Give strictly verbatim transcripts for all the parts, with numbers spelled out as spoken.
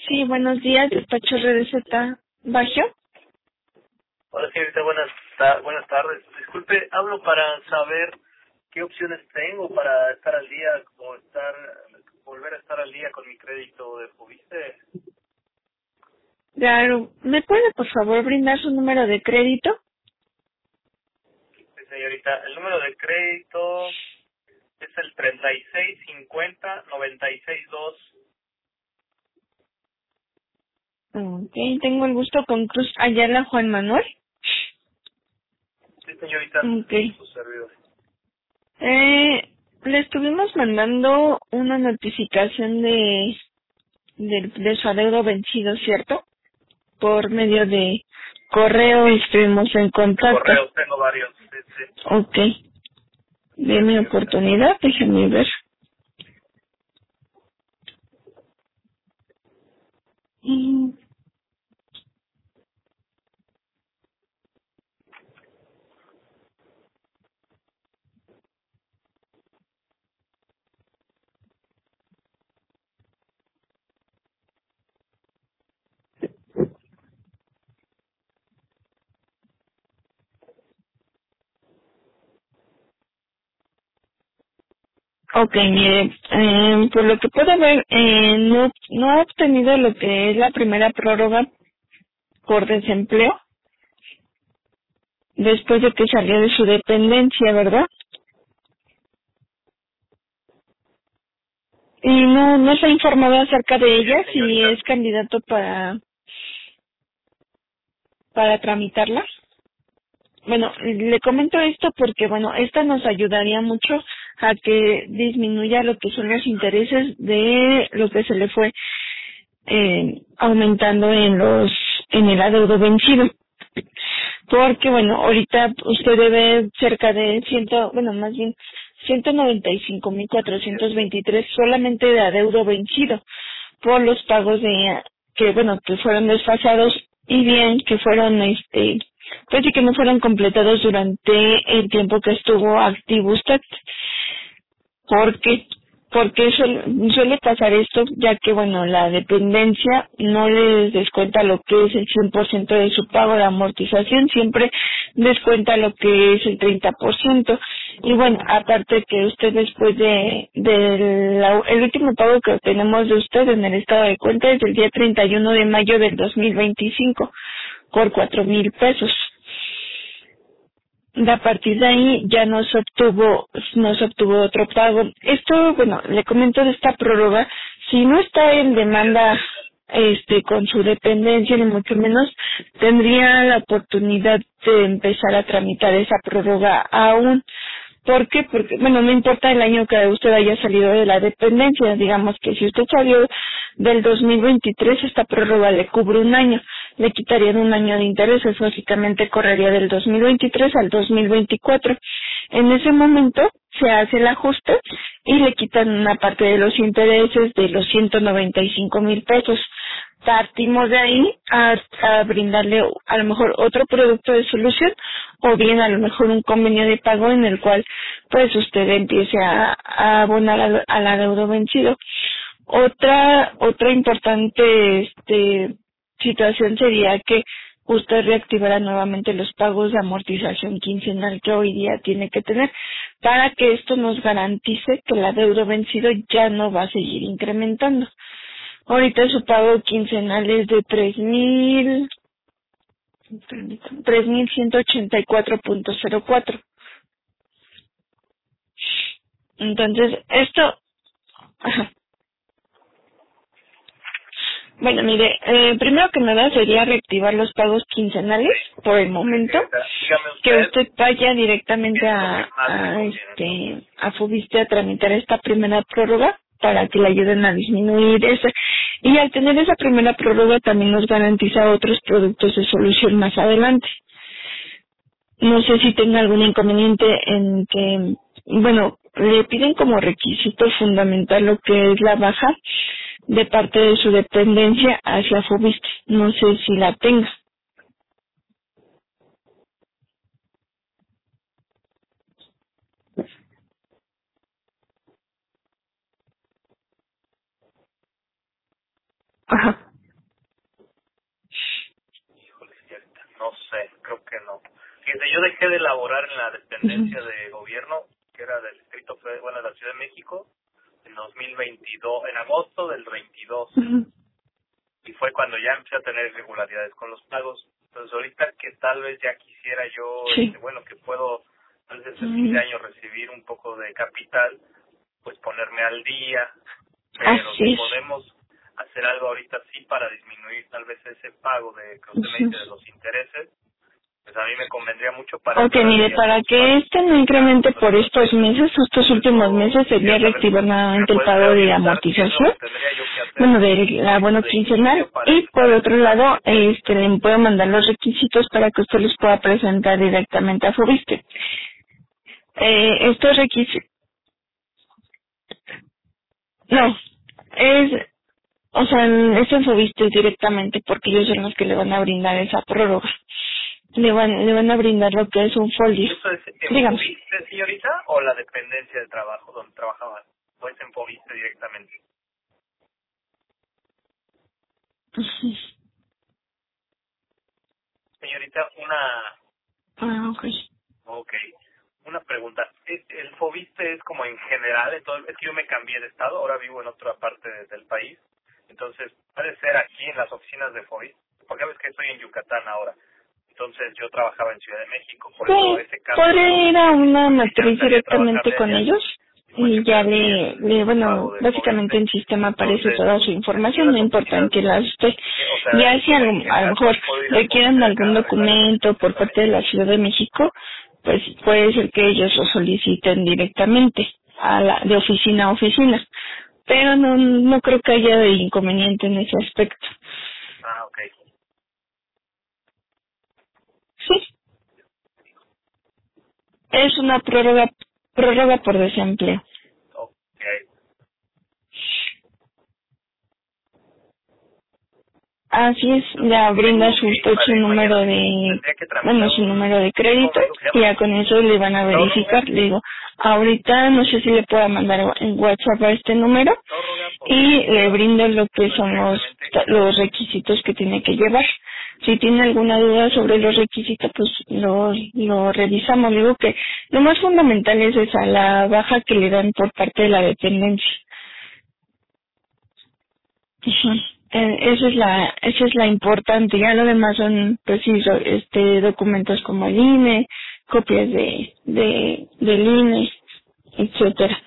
Sí, buenos días, despacho de receta Bajo. Hola, señorita, buenas, ta- buenas tardes. Disculpe, hablo para saber qué opciones tengo para estar al día o estar, volver a estar al día con mi crédito de Fubiste. Claro, ¿me puede por favor brindar su número de crédito? Sí, señorita, el número de crédito es el treinta y seis cincuenta noventa y seis dos. Ok, tengo el gusto con Cruz Ayala Juan Manuel. Sí, señorita, Ok. su servidor. Eh, le estuvimos mandando una notificación de, de, de su adeudo vencido, ¿cierto? Por medio de correo y estuvimos en contacto. Correos, tengo varios. Sí, sí. Ok, Sí, déme señorita. oportunidad, déjeme ver. Mm, Ok, mire, eh, por lo que puedo ver, eh, no, no ha obtenido lo que es la primera prórroga por desempleo después de que salió de su dependencia, ¿verdad? Y no, no se ha informado acerca de Sí, ella si señorita. es candidato para, para tramitarla. Bueno, le comento esto porque, bueno, esta nos ayudaría mucho a que disminuya lo que son los intereses de lo que se le fue eh, aumentando en los, en el adeudo vencido. Porque, bueno, ahorita usted debe cerca de ciento, bueno, más bien ciento noventa y cinco mil cuatrocientos veintitrés solamente de adeudo vencido por los pagos de, que, bueno, que fueron desfasados y bien que fueron, este, pues sí que no fueron completados durante el tiempo que estuvo activo usted. ¿Por qué? Porque suele, suele pasar esto, ya que, bueno, la dependencia no les descuenta lo que es el cien por ciento de su pago de amortización, siempre descuenta lo que es el treinta por ciento. Y bueno, aparte que usted después de, de la- el último pago que tenemos de usted en el estado de cuenta es el día treinta y uno de mayo del dos mil veinticinco por cuatro mil pesos. De a partir de ahí ya no se obtuvo, no se obtuvo otro pago. Esto, bueno, le comento de esta prórroga, si no está en demanda este con su dependencia ni mucho menos, tendría la oportunidad de empezar a tramitar esa prórroga aún. ¿Por qué? Porque, bueno, no importa el año que usted haya salido de la dependencia, digamos que si usted salió del dos mil veintitrés, esta prórroga le cubre un año, le quitarían un año de intereses, básicamente correría del dos mil veintitrés al dos mil veinticuatro. En ese momento se hace el ajuste y le quitan una parte de los intereses de los ciento noventa y cinco mil pesos. Partimos de ahí a, a brindarle a lo mejor otro producto de solución o bien a lo mejor un convenio de pago en el cual pues usted empiece a, a abonar al, al adeudo vencido. Otra otra importante este situación sería que usted reactivara nuevamente los pagos de amortización quincenal que hoy día tiene que tener para que esto nos garantice que el adeudo vencido ya no va a seguir incrementando. Ahorita su pago quincenal es de tres mil, tres mil ciento ochenta y cuatro punto cero cuatro. Entonces, esto, ajá. Bueno, mire, eh, primero que nada sería reactivar los pagos quincenales por el Sí, momento, señorita. Dígame que usted usted vaya directamente qué es lo que a, más me a conviene, entonces. este, a Fubiste a tramitar esta primera prórroga para que le ayuden a disminuir esa. Y al tener esa primera prórroga también nos garantiza otros productos de solución más adelante. No sé si tenga algún inconveniente en que, bueno, le piden como requisito fundamental lo que es la baja de parte de su dependencia hacia Fobiste. No sé si la tenga. Ajá. yo dejé de laborar en la dependencia Ujú. de gobierno, que era del Distrito Federal, bueno, de la Ciudad de México, en dos mil veintidós, en agosto del veintidós. Ujú. Y fue cuando ya empecé a tener irregularidades con los pagos. Entonces ahorita que tal vez ya quisiera yo, Sí. este, bueno, que puedo tal vez el fin Ujú. de año recibir un poco de capital, pues ponerme al día, pero si Así es. podemos hacer algo ahorita sí para disminuir tal vez ese pago de que usted me Ujú. dice de los intereses, pues a mí me convendría mucho para Ok, estar al mire, día con para los que pagos. este no incremente por estos meses, estos últimos Eso meses, sería quisiera saber, reactivar ¿me nuevamente el puede usted pago de orientar qué es lo amortización, que tendría yo que hacer bueno, de la ahorita bono de inicio quincenal, para y por evitar ese otro lado, trámite? este, le puedo mandar los requisitos para que usted los pueda presentar directamente a Fobiste. Eh, estos requisitos, no, es, o sea, es en Fobiste directamente porque ellos son los que le van a brindar esa prórroga. Le van, le van a brindar lo que es un folio. ¿Eso es en Dígame. Fobiste, señorita, o la dependencia de trabajo donde trabajaba? ¿O es en Fobiste directamente? Ujú. Señorita, una... Ah, ok. Ok. Una pregunta. ¿Es- ¿El Fobiste es como en general? Entonces, es que yo me cambié de estado, ahora vivo en otra parte de- del país. Entonces, puede ser aquí en las oficinas de Fobiste. Porque sabes que estoy en Yucatán ahora. Entonces, yo trabajaba en Ciudad de México. Por eso Sí, ese cambio de podré ir a domicilio. una Porque ya matriz salí a trabajar directamente de con allá ellos y fue que y ya perdí le, el, le, el pago bueno, del básicamente Fobiste. en sistema aparece Entonces, toda su aquí en información, no las importa en oficinas, qué lado esté. eh, o sea, Ya y si como algo, en a lo general, mejor pues puedo ir al requieren Fobiste de algún acá, del área documento por parte de metropolitana. la Ciudad de México, pues puede ser que ellos lo soliciten directamente a la, de oficina a oficina. Pero no, no creo que haya de inconveniente en ese aspecto. Ah, ok. Sí, es una prórroga, prórroga por desempleo. Ok. Así es, ya brinda Tengo su que, usted su vale, número mañana de, tendría que bueno, tramitar su un, número de ¿cómo crédito me dijo que se y llama? ya con eso le van a Prórroga, verificar. Le digo, ahorita no sé si le pueda mandar en WhatsApp a este número prórroga por y le desempleo. brindo lo que Eso es son los, directamente. los requisitos que tiene que llevar. Si tiene alguna duda sobre los requisitos, pues lo, lo revisamos. Le digo que lo más fundamental es esa, la baja que le dan por parte de la dependencia. Ujú. Eh, esa es la esa es la importante. Ya lo demás son preciso este documentos como el I N E, copias de de del I N E, etcétera.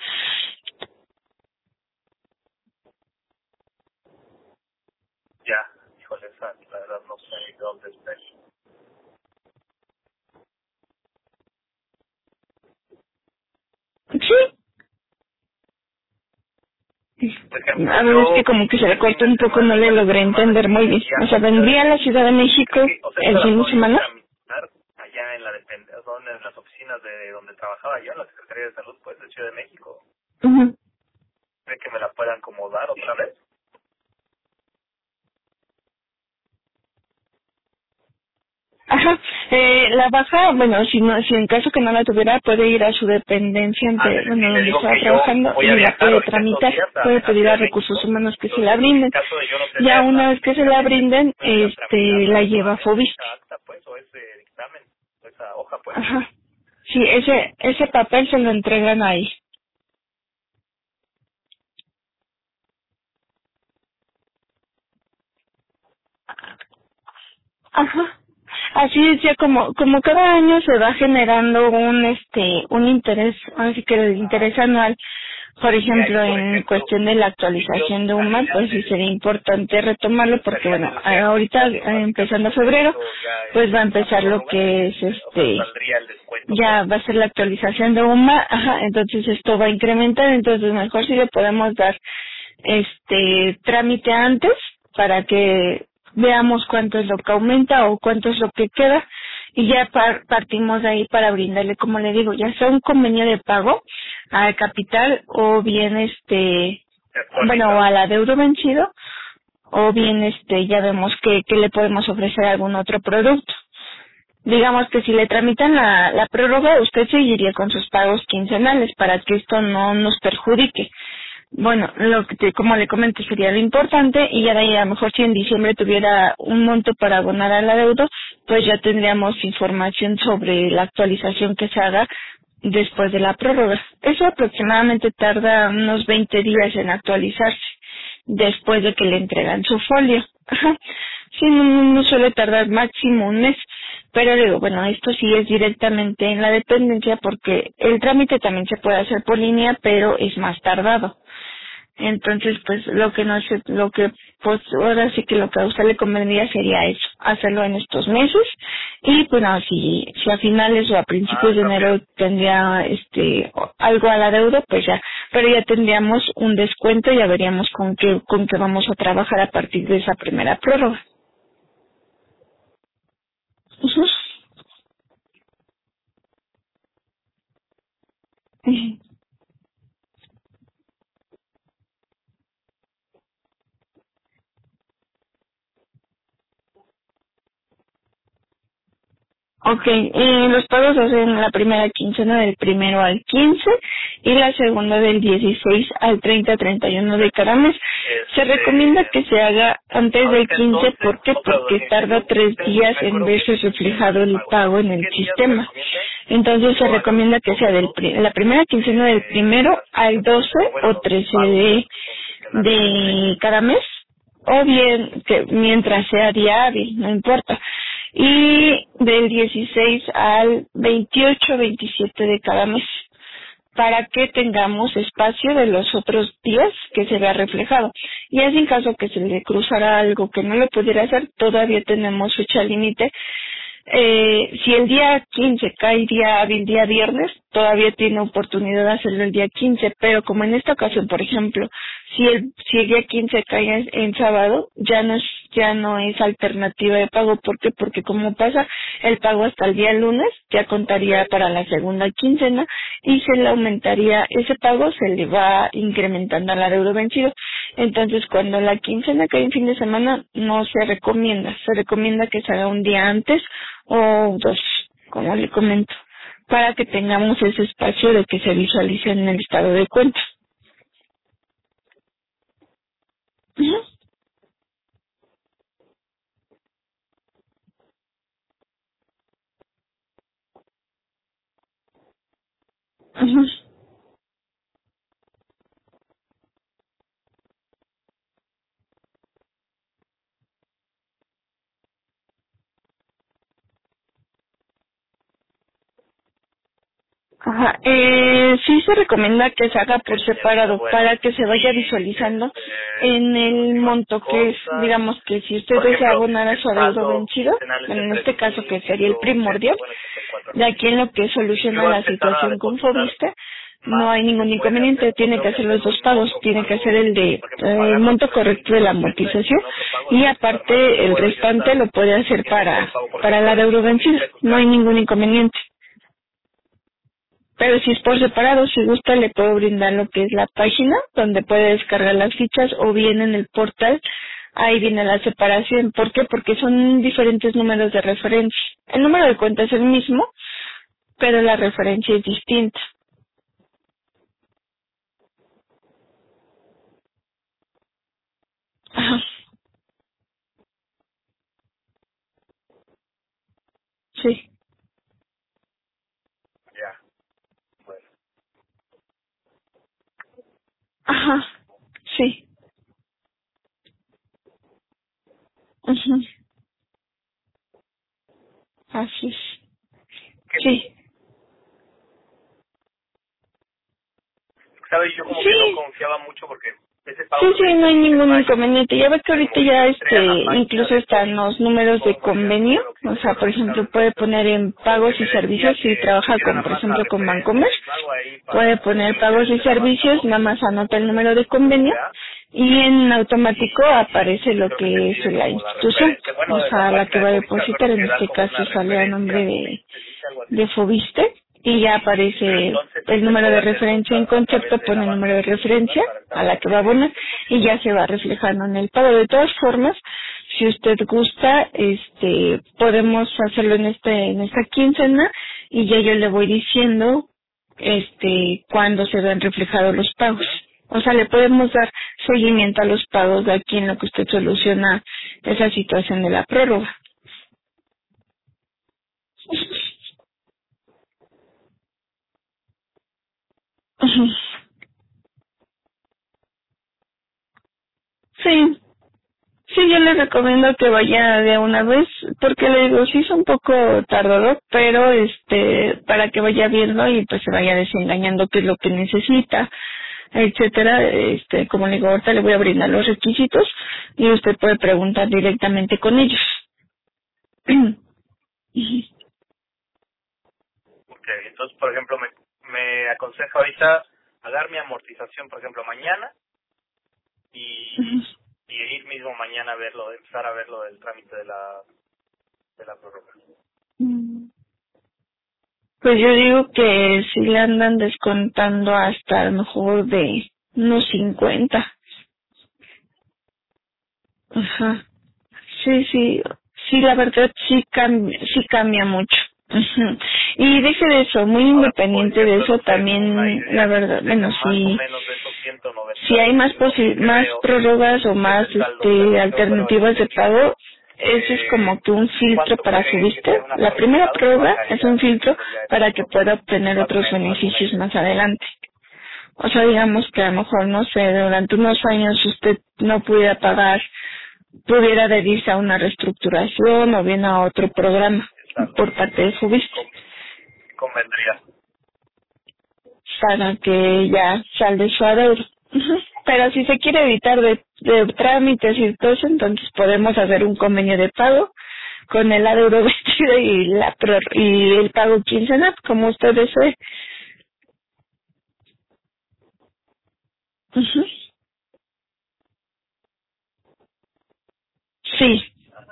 Ya, híjole, esa, la verdad no sé ni dónde está. Sí. Por ejemplo, A ver, es que yo como que se le el fin cortó de un poco, no semana, le bueno, esta logré semana entender que muy bien. O viajo sea, a Ciudad de vendría a la Ciudad de México, México ¿cree que, o sea, esto el la fin de puedo yo semana. tramitar allá en la dependencia, donde en las oficinas de donde trabajaba yo, en la Secretaría de Salud, pues, de Ciudad de México? Ujú. ¿Cree que me la puedan acomodar otra vez? Ajá. Eh, la baja, bueno, si no, si en caso que no la tuviera, puede ir a su dependencia, ante, Ándale, sí, bueno, le donde digo estaba que yo trabajando voy a y la viajar puede ahorita estos tramitar. días a, Puede a pedir Ciudad a de recursos México. humanos que se la Entonces, en brinden. caso de yo no Ya tenerla una vez que se la físicamente, brinden, puedo ir a este, la tramitarla lleva a nuevamente, Fobiste. esa acta, pues, o ese dictamen, o esa hoja, pues. Ajá. Sí, ese, ese papel se lo entregan ahí. Ajá. Así es, ya como, como cada año se va generando un, este, un interés, así que el interés anual, por Y ahí, ejemplo, por en ejemplo, cuestión de la si yo actualización de UMA, estaría pues en sí el, sería importante yo retomarlo porque, estaría en bueno, el ahorita rehabilitado, eh, empezando básicamente, febrero, necesito ya pues va a el, la empezar lo prórroga, que es, o sea, este, saldría el descuento, pues. ya va a ser la actualización de UMA, ajá, entonces esto va a incrementar, entonces mejor si le podemos dar este trámite antes para que veamos cuánto es lo que aumenta o cuánto es lo que queda y ya par- partimos de ahí para brindarle, como le digo, ya sea un convenio de pago al capital o bien este, bueno, o Actualizado. al adeudo vencido o bien este ya vemos que, que le podemos ofrecer algún otro producto. Digamos que si le tramitan la, la prórroga, usted seguiría con sus pagos quincenales para que esto no nos perjudique. Bueno, lo que te- como le comento sería lo importante y ya de ahí a lo mejor si en diciembre tuviera un monto para abonar al adeudo, pues ya tendríamos información sobre la actualización que se haga después de la prórroga. Eso aproximadamente tarda unos veinte días en actualizarse después de que le entregan su folio. Ajá. Sí, no, no no suele tardar máximo un mes. Pero digo, bueno, esto sí es directamente en la dependencia porque el trámite también se puede hacer por línea, pero es más tardado. Entonces, pues lo que no sé, lo que pues ahora sí que lo que a usted le convendría sería eso, hacerlo en estos meses y bueno, si si a finales o a Ah, principios de rápido. enero tendría este o- algo a la deuda, pues ya, pero ya tendríamos un descuento y ya veríamos con qué con qué vamos a trabajar a partir de esa primera prórroga. Ujú. Ujú. Ok, eh, los pagos se hacen la primera quincena del primero al quince y la segunda del dieciséis al treinta treinta y uno de cada mes. Se recomienda Este, que se haga antes del ahorita quince, entonces, ¿por qué? otra duda, Porque gente, tarda yo tres usted días me en acuerdo que verse decía reflejado los el pagos, pago ¿no? en el ¿Qué días me sistema. recomienda? Entonces se Yo hago recomienda que sea del cómodo, pri- la primera quincena del eh, primero las al fechas, doce o bueno, o los trece pagos de, con funcionales, ¿sí? de cada mes, o bien que mientras sea día hábil, no importa. Y del dieciséis al veintiocho, veintisiete de cada mes, para que tengamos espacio de los otros días que se vea reflejado. Y así en caso que se le cruzara algo que no lo pudiera hacer, todavía tenemos fecha límite. Eh, si el día quince cae día hábil, día viernes, todavía tiene oportunidad de hacerlo el día quince, pero como en esta ocasión, por ejemplo, si el, si el día quince cae en, en sábado, ya no es, ya no es alternativa de pago. ¿Por qué? Porque como pasa el pago hasta el día lunes, ya Ok. contaría para la segunda quincena y se le aumentaría ese pago, se le va incrementando al adeudo vencido. Entonces, cuando la quincena cae en fin de semana, no se recomienda. Se recomienda que se haga un día antes o dos, como le comento, para que tengamos ese espacio de que se visualice en el estado de cuenta. Ujú, ujú. Ajá, eh, sí se recomienda que se haga por Está separado bueno. para que se vaya Y, visualizando este, en el última monto que es, cosa, digamos que si usted por desea ejemplo, abonar a el su adeudo saldo vencido, quincenal es bueno, de en tres este caso mil que sería el ciento ochenta primordial, bueno, ochenta y cuatro de aquí en lo que Si yo soluciona voy a la empezar a situación con depositar Fobiste, no más, hay ¿se ningún puede hacer inconveniente, o tiene tengo que que hacer los hacerlo dos en pagos, otro tiene que hacer pago? el de eh, Por ejemplo, el pagarlo a monto tres mil correcto de ciento la ochenta y amortización en otro pago y depositar más, o aparte el puedo yo restante estar lo puede hacer haciendo un solo para, pago, por para el ejemplo, de adeudo cinco mil vencido, pesos no cada hay mes. ningún inconveniente. Pero si es por separado, si gusta, le puedo brindar lo que es la página donde puede descargar las fichas o bien en el portal. Ahí viene la separación. ¿Por qué? Porque son diferentes números de referencia. El número de cuenta es el mismo, pero la referencia es distinta. Ajá, sí. Ya, bueno. Ajá, sí. Ujú, así es. Sí. ¿Sabes? Yo como que no Sí, confiaba mucho porque ese sí, pago que me sí, dice no hay me ningún falla. inconveniente. Ya ve que Pero ahorita como ya yo entré a este, la página incluso de están Fobis, los números de todo valía muy convenio. bueno, que O tenía sea, por reflejado. ejemplo, puede Entonces, poner en como que pagos y me decía servicios si que trabaja pusiera con, nada por más la ejemplo, con referencia Bancomer. del pago ahí Puede para poner que pagos y se la banda, servicios, ¿no? nada más anota el número de convenio ¿Ya? y en automático aparece Y lo creo que te que es pide la como la institución. referencia. Bueno, O de la sea, la que página de va a Fobis me depositar, acuerdo en que da este como caso una sale a nombre referencia de, Fobis, dice algo así. de Fobiste y ya Pero aparece entonces sí el se número puede de hacer referencia en a, a concepto, través de la pone el número de banca, ¿verdad? referencia Para estar a la que va a este, abonar y ya se va reflejando en el pago. De todas formas, si usted gusta, este, podemos hacerlo en este, en esta quincena y ya yo le voy diciendo, este, cuándo se ven reflejados los pagos. O sea, le podemos dar seguimiento a los pagos de aquí en lo que usted soluciona esa situación de la prórroga. Ujú. Sí, sí, yo le recomiendo que vaya de una vez, porque le digo, sí es un poco tardado, pero este, para que vaya viendo y pues se vaya desengañando qué es lo que necesita, etcétera. Este, como le digo, ahorita le voy a brindar los requisitos y usted puede preguntar directamente con ellos. Ok, entonces, por ejemplo, me, me aconseja ahorita pagar mi amortización, por ejemplo, mañana y, y ir mismo mañana a verlo, empezar a verlo del trámite de la, de la prórroga. Pues yo digo que si le andan descontando hasta a lo mejor de unos cincuenta. Ajá. Sí, sí, sí, la verdad sí cambia, sí cambia mucho. Ujú. Y deje de eso, muy Ahora, por independiente de ejemplo, eso no sé, una también, la idea que verdad, tenga bueno, más o sí, menos de esos ciento si noventa hay más y ocho posi que más veo, prórrogas o que es más el saldo, o sea, este no sé, pero alternativas de estimativo, pago, eso es eh, como que un filtro ¿cuánto para puede su que sea vista. un La primera aproximado que prórroga es bajaría un filtro dependiendo ya de para que cuánto, pueda obtener más o otros menos alguna beneficios idea? más adelante. O sea, digamos que a lo mejor, no sé, durante unos años usted no pudiera pagar, pudiera adherirse a una reestructuración o bien a otro programa Exacto, por parte de su vista Con- convendría. para que ya salde su adeudo. Ujú. Pero si se quiere evitar de, de trámites y todo eso, entonces podemos hacer un convenio de pago con el adeudo vestido y la pror- y el pago quincenal, como usted desee. Ujú. Sí,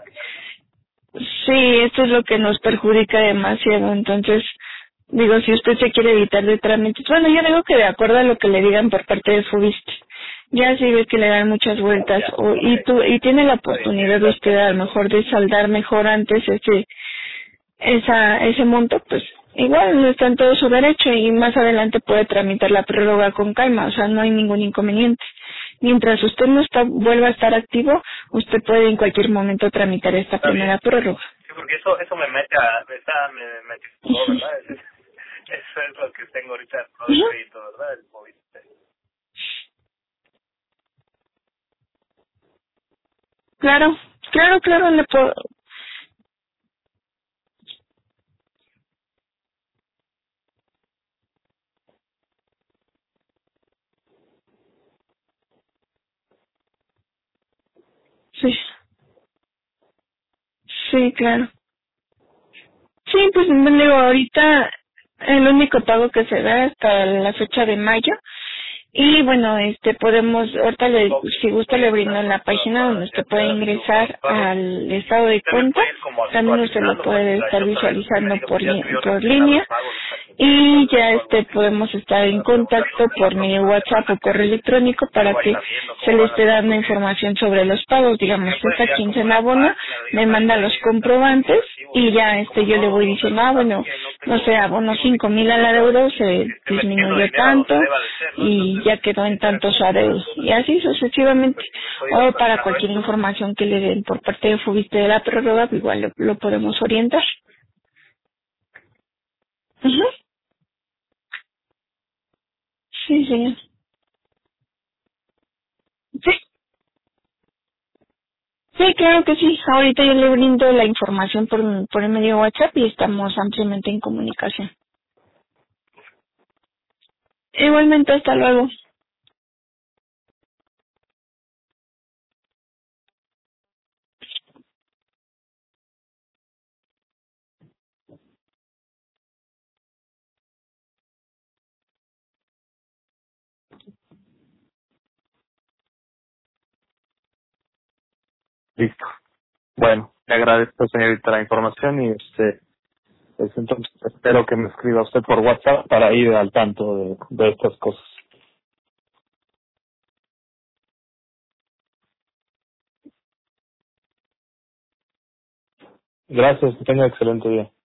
sí, esto es lo que nos perjudica demasiado. Entonces, digo, si usted se quiere evitar de trámites, bueno, yo digo que de acuerdo a lo que le digan por parte de Fubiste, ya si ve que le dan muchas vueltas Ya, o, y, ok. tu, y tiene la Está bien, oportunidad de señorita, usted a lo entiendo. mejor de saldar mejor antes ese esa ese monto, pues igual no está en todo su derecho y más adelante puede tramitar la prórroga con calma, o sea, no hay ningún inconveniente. Mientras usted no está, vuelva a estar activo, usted puede en cualquier momento tramitar esta Está bien. primera prórroga. Sí, porque eso eso me mete a, me, está, me mete todo, Ujú. ¿verdad? Eso es, eso es lo que tengo ahorita, todo el Ujú. crédito, ¿verdad? El COVID. Claro, claro, claro, le puedo, sí, sí, claro. Sí, pues me digo, ahorita el único pago que se da hasta la fecha de mayo. Y bueno, este podemos, ahorita le, So, si gusta voy a le empezar brindo con la las pruebas página donde para usted ya puede quedar activo con los ingresar pagos. al estado de Usted me cuenta. puede ir como También usted lo actualizando para puede para estar yo saber. Usted me visualizando dijo por, que ya li- estuvo por registrado el línea. pago de esta quincena, Y tal vez, ya o algo este así, podemos estar en para preguntarle a contacto usted la por medio próxima WhatsApp o semana correo que electrónico yo para vaya que viendo se cómo le van las esté cosas, dando porque información sobre los pagos. si Digamos, me puede esta enviar como quincena una abona, página de, ya me sabes, manda donde los diga exactamente comprobantes mis recibos, y ya como este yo le voy no, o sea, diciendo, ah así bueno, que no no tengo sé, abono motivo de cinco mil al confusión, adeudo, que se esté metiendo disminuyó dinero a donde tanto deba de ser, ¿no? y Entonces, ya quedó en esa era tantos como mi adeudos. duda. Y así sucesivamente. Pues si me puede ir O para actualizando cualquier esto, información que le den por parte de Fubiste de la prórroga, igual lo, lo podemos orientar. Ujú. Sí, señor. Sí, sí, claro que sí. Ahorita yo le brindo la información por, por el medio de WhatsApp y estamos ampliamente en comunicación. Igualmente, hasta luego. listo. Bueno, le agradezco, señorita, la información y este, pues entonces espero que me escriba usted por WhatsApp para ir al tanto de, de estas cosas. Gracias, que tenga excelente día.